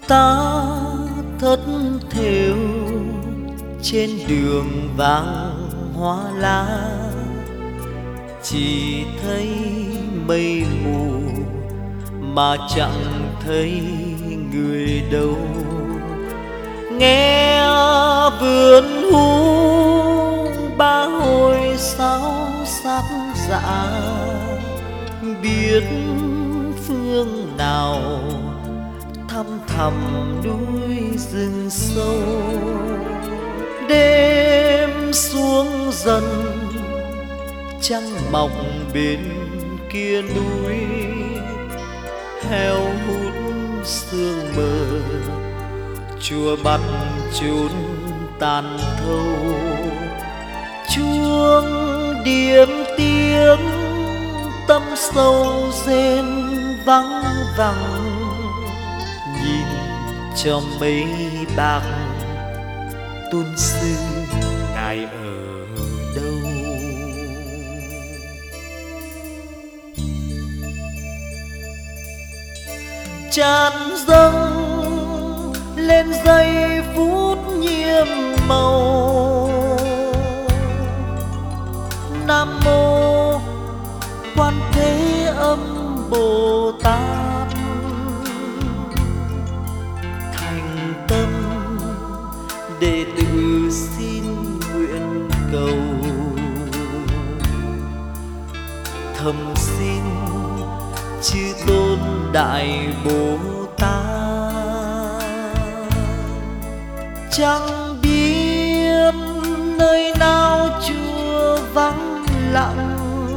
ta thất thểu trên đường vàng hoa lá, chỉ thấy mây mù mà chẳng thấy người đâu. Nghe vườn hú ba hồi sao sát dạ, biết phương nào thăm thẳm núi rừng sâu. Đêm xuống dần trăng mọc bên kia núi, heo hút sương mờ chùa bắt chốn tàn thâu. Chuông điềm tiếng tâm sâu rên vắng vắng, nhìn cho mấy bạc tôn sư ngài ở đâu. Tràn dâng lên giây phút nhiệm màu, Nam mô Quan Thế Âm Bồ Tát. Thành tâm đệ tử xin nguyện cầu, thầm xin chư tôn đại Bồ Tát. Chẳng biết nơi nào chùa vắng lặng,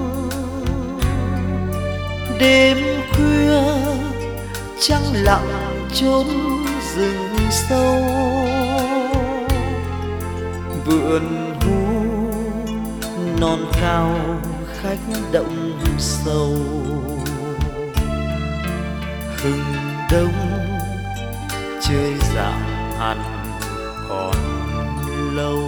đêm khuya trăng lặng chốn rừng sâu. Vườn hú non cao khách động sâu, hừng đông chơi dạng hẳn còn lâu.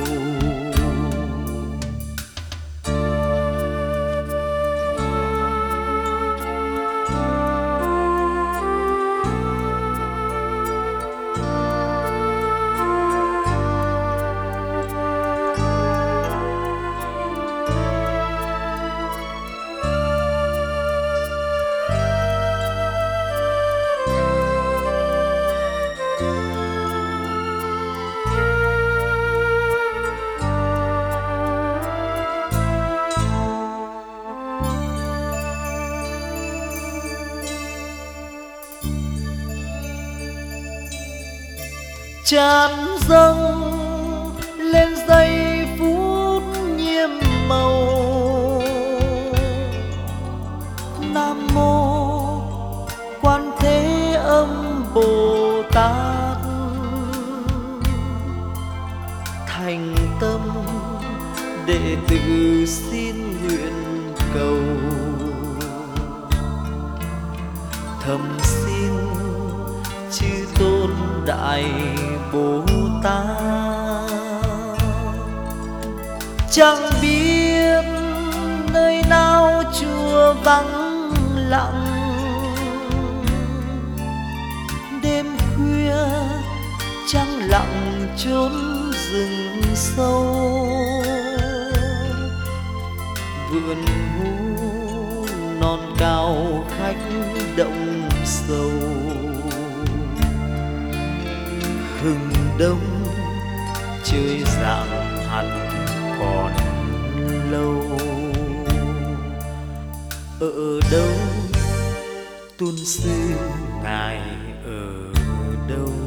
Tràn dâng lên giây phút nhiệm màu, Nam mô Quan Thế Âm Bồ Tát. Thành tâm đệ tử xin nguyện cầu, thầm xin chư tôn đại Bồ Tát. Chẳng biết nơi nào chùa vắng lặng, đêm khuya trăng lặng chốn rừng sâu. Vườn hú non cao khách động sâu, hừng đông chơi dạng hẳn còn lâu. Ở đâu tôn sư ngài ở đâu?